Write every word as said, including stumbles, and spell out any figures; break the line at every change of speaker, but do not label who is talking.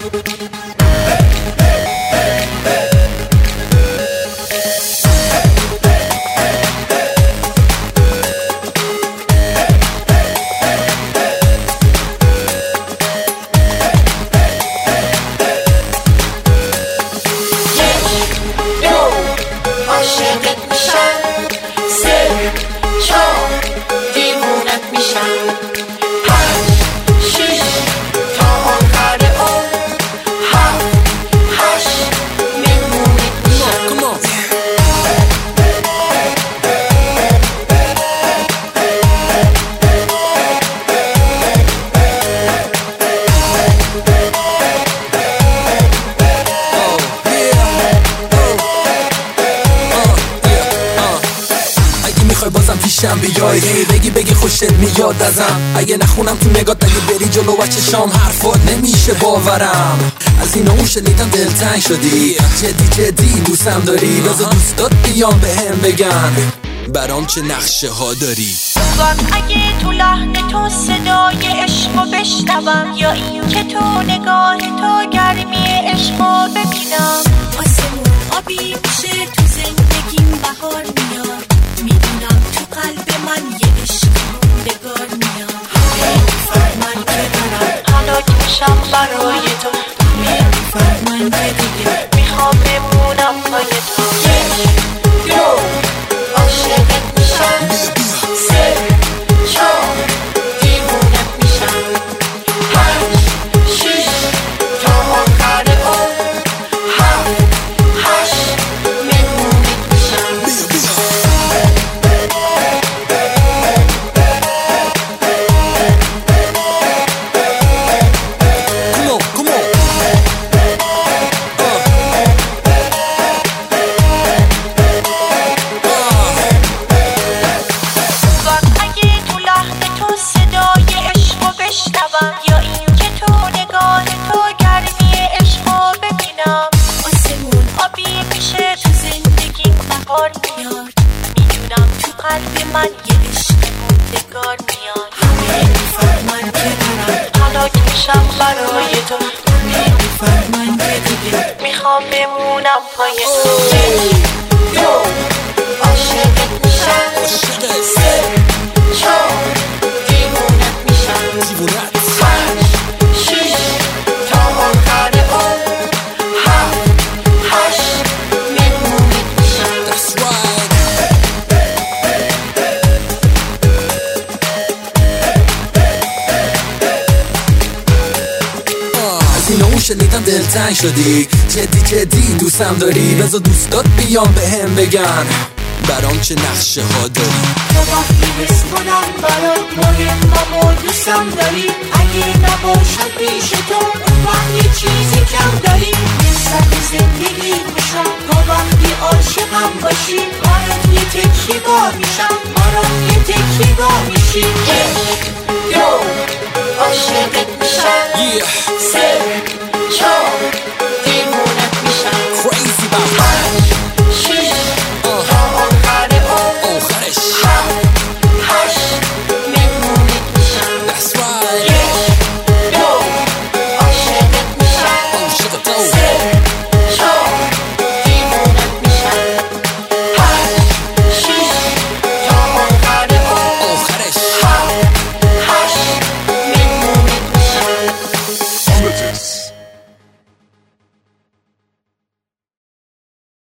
بازم پیشم بیای هی بگی بگی خوشت میاد ازم، اگه نخونم تو نگات اگه بری جلو و چشام حرفات نمیشه باورم. از این اون شنیدم دلتنگ شدی، جدی جدی دوستم داری، بذار دوستات بیان به هم بگن برام چه نقشه ها داری.
اگه تو لحن تو صدای عشقو بشنوم، یا این که تو نگاه تو گرمی عشقو ببینم.
آسمون آبی میشه تو زندگیم بهار میاد، میدونم تو قلب من یه عشق موندگار میاد.
میفرمن که دارم هلاک میشم برای تو، میفرمن که دیگه میخوام بمونم پای تو. یک دو عاشقت میشم، سه چهار دیوونت میشم، پنج شش تا آخر عمر، هفت هشت مهمونت میشم. یا این که تو نگاه تو گرمی عشقو ببینم.
آسمون آبی میشه تو زندگیم بهار میاد،
میدونم تو قلب من یه عشق موندگار میاد.
همه میفرمن که دارم
هلاک میشم برای تو،
میفرمن که دیگه
میخوام بمونم پای تو. یک دو عاشقت میشم، سه چهار دیوونت میشم، پنج شش تا آخر عمر، هفت هشت مهمونت میشم.
از این اون شنیدم دلتنگ شدی، جدی جدی دوستم داری، بذار دوستات بیان به هم بگن برام چه نقشه ها داری.
تو وقتی حس کنم برات مهمم و دوستم داری، اگه نباشد پیش تو اون وقت یه چیزی کم داری. نسبت زندگی میشم تو وقتی عاشقم باشی، برات یه تکیه‌گاه میشم، برات یه تکیه‌گاه میشی.